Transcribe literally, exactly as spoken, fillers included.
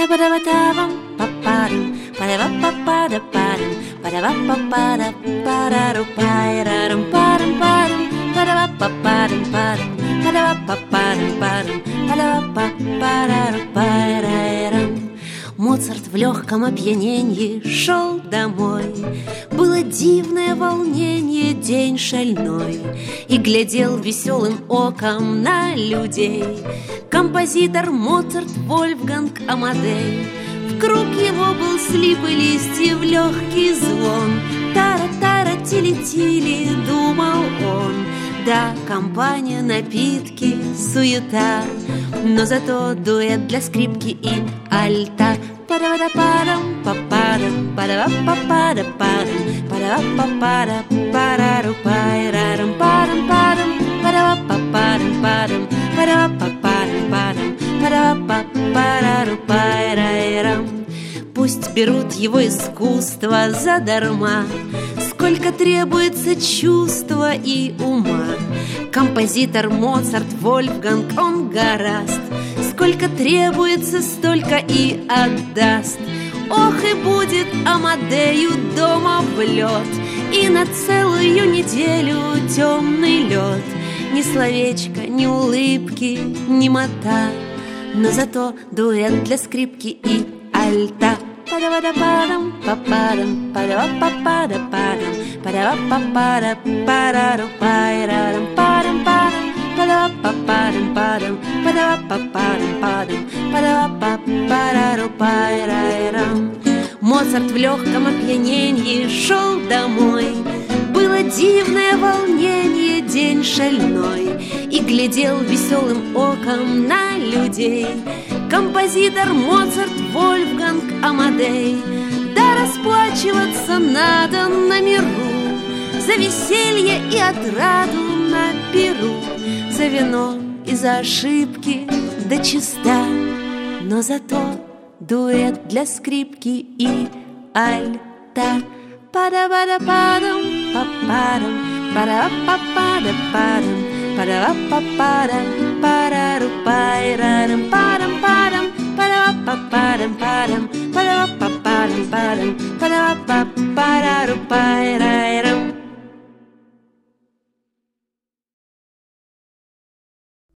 Та-ба-да-ба-да-бам, па-парам, па-да-ба-па-па-да-парам, па-да-ба-па-па-да-парару-парару-пайрарам, парам-парам, па-да-ба-па-парам-парам, па-да-ба-па-парам-парам, па-да-ба-па-парару-пайрарам. Моцарт в легком опьяненье шел домой. Было дивное волнение, день шальной, и глядел веселым оком на людей композитор Моцарт Вольфганг Амадей. В круг его был слип и листьев легкий звон. Тара-тара-тили-тили, думал он. Да, компания, напитки, суета, но зато дуэт для скрипки и альта. Пара-пара-парам, па-парам, пара-па-па-пара-парам, пара-па-пара-парару-пайрарам, парам-парам, пара-па-парам-парам, пара-па-парам-парам, пара-па-парару-пайрарам. Пусть берут его искусство задарма, сколько требуется чувства и ума. Композитор Моцарт Вольфганг, он горазд, сколько требуется, столько и отдаст. Ох, и будет Амадею дома в лед, и на целую неделю темный лед. Ни словечка, ни улыбки, ни мота, но зато дуэт для скрипки и альта. Па-да-ба-да-парам, па-парам, па-да-ба-па-па-да-парам, па-да-ба-па-па-да-парару-пайрарам, парам-парам, па-да-ба-па-парам-парам, па-да-ба-па-парам-парам, па-да-ба-па-парару-пайрарам. Моцарт в легком опьяненье шел домой. Было дивное волнение, день шальной, и глядел веселым оком на людей композитор Моцарт Вольфганг Амадей. Да расплачиваться надо на миру за веселье и отраду на пиру, за вино и за ошибки да чиста, но зато дуэт для скрипки и альта. Пара-пара-парам, па-парам, пара-па-па-да-парам, пара-па-пара, парару-пайрарам, парам-парам, пара-па-парам-парам, пара-па-парам-парам, пара-па-парару-пайрарам.